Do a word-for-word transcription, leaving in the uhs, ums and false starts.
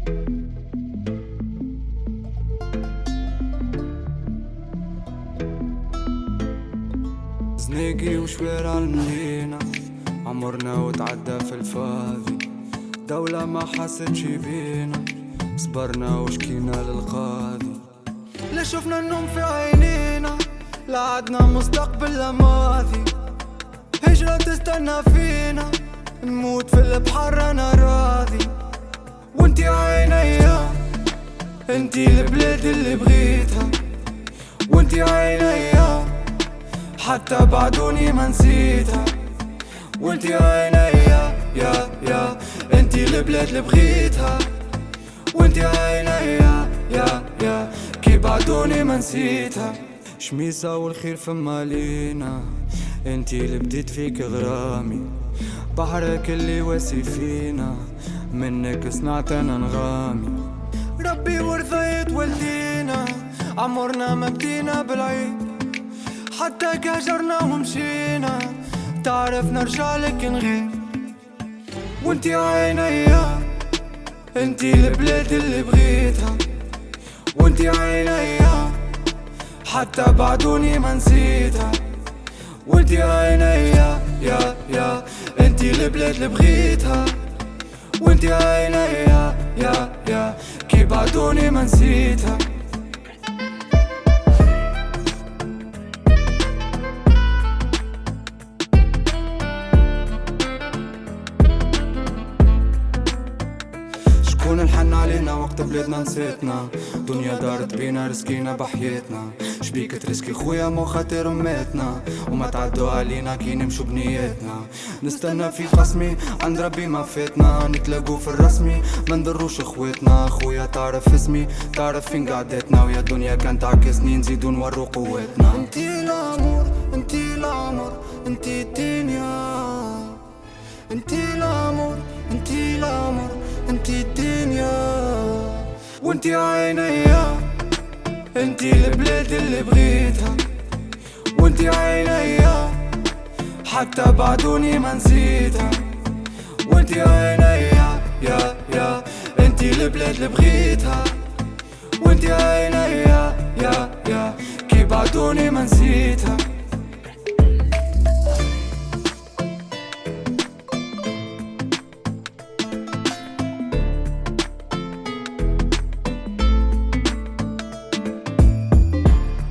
زنيقي وشوارع المدينة عمرنا وتعدى في الفاضي، دولة ما حستش بينا، صبرنا وشكينا للقاضي. لا شفنا النوم في عينينا، لا عدنا مستقبل لا ماضي، هجرة تستنى فينا، نموت في البحر انا راضي. وانتي عينيا انتي البلاد اللي بغيتها، وانتي عينيا حتى بعدوني ما نسيتها. وانتي عينيا يا يا انتي البلاد اللي بغيتها، وانتي عينيا يا يا كي بعدوني ما نسيتها. شميسة والخير فما لينا، انتي اللي بديت فيك غرامي، بحرك اللي واسي فينا، منك صنعت انا نغامي. ربي ورثيت والدينا، عمرنا ما بدينا بالعيد، حتى كهجرنا ومشينا، تعرف نرجع لك نغير. وانتي عينيا انتي البلاد اللي بغيتها، وانتي عينيا حتى بعدوني ما نسيتها. وانتي عينيا يا يا انتي البلاد اللي بغيتها، وانتي عينيا يا يا كي بعدوني ما نسيتها. شكون الحن علينا وقت بلادنا نسيتنا، دنيا دارت بينا رسكينا بحياتنا، شبيك ترسكي خويا مو خاطر ماتنا، وما تعدوا علينا كي نمشو بنياتنا. نستنى في قسمي عند ربي ما فاتنا، نتلاقو في الرسمي ما ندروش خواتنا. خويا تعرف اسمي تعرف فين قعدتنا، ويا الدنيا كان تعكسني نزيدو نورو قواتنا. انتي الامور انتي العمر انتي الدنيا، انتي الامور انتي العمر انتي الدنيا. وانتي عينيا انتي البلاد اللي بغيتها، وانتي عينيا حتى بعدوني ما نسيتها. وانتي عينيا يا يا انتي البلاد اللي بغيتها، وانتي عينيا يا يا كي بعدوني ما نسيتها.